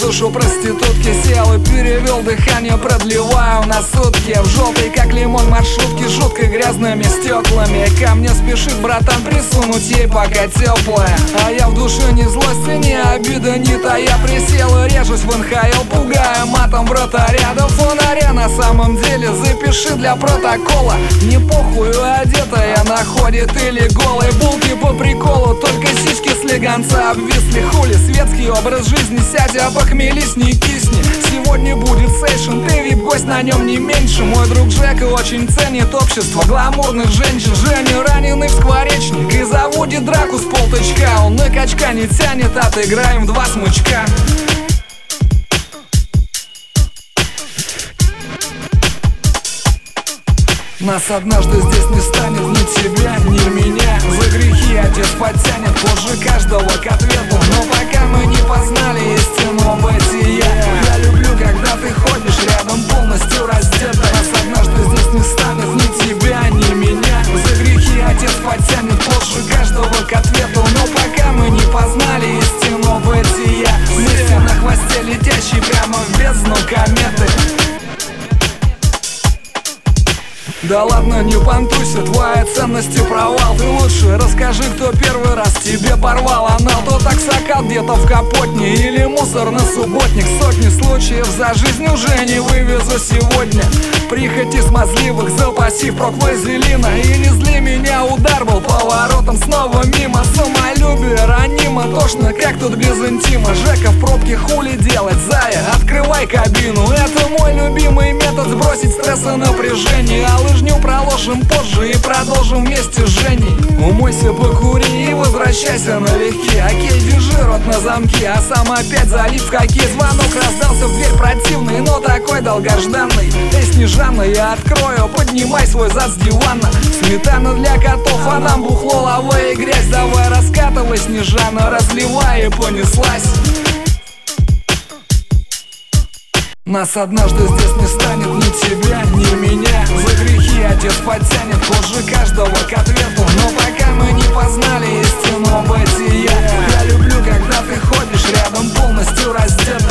душу проститутки сел и перевел дыхание, продлеваю на сутки. В желтой, как лимон, маршрутки, жутко грязными стеклами. Ко мне спешит братан присунуть ей, пока теплая. А я в душе ни злости, ни обиды, ни тая. Присел и режусь в НХЛ, пугая матом вратаря до фонаря. На самом деле запиши для протокола: не похуй, одетая находит или голой. Булки по приколу, только сиськи слегонца обвисли. Хули, светский образ жизни, сядя, похмелись, не кисни. Сегодня будет сейшн, ты вип-гость, на нем не меньше. Мой друг Жека очень ценит общество гламурных женщин. Женя раненый в скворечник и заводит драку с полточка. Он на качка не тянет, отыграем в 2 смычка. Нас однажды здесь не станет, ни тебя, ни меня. За грехи отец подтянет позже каждого к ответу. Но пока мы не познали истину бытия, я люблю, когда ты ходишь рядом полностью раздета. Нас однажды здесь не станет, ни тебя, ни меня. За грехи отец подтянет позже каждого к ответу. Но пока мы не познали истину бытия, вместе на хвосте летящий прямо в бездну кометы. Да ладно, не понтуйся, твоя ценность и провал. Ты лучше расскажи, кто первый раз тебе порвал анал. Тот аксакал где-то в Капотне или мусор на субботник. Сотни случаев за жизнь уже не вывезу сегодня. Прихоти смазливых запаси прок-вазелина. И не зли меня, удар был поворотом снова мимо. Самолюбие ранимо, тошно, как тут без интима. Жека в пробке, хули делать, зая, открывай кабину. Это мой любимый метод сбросить стресс и напряжение. А лыжню проложим позже и продолжим вместе с Женей. Умойся, покури и возвращайся налегке. Окей, держи рот на замке, а сам опять залип в хоккей. Звонок раздался в дверь противный, но такой долгожданный. Эй, Снежана, я открою, поднимай свой зад с дивана. Сметана для котов, а нам бухло, лава и грязь. Давай раскатывай, Снежана, разливай, и понеслась. Нас однажды здесь не станет, ни тебя, ни меня. За грехи отец подтянет позже каждого к ответу. Но пока мы не познали истину бытия, я люблю, когда ты ходишь рядом полностью раздета.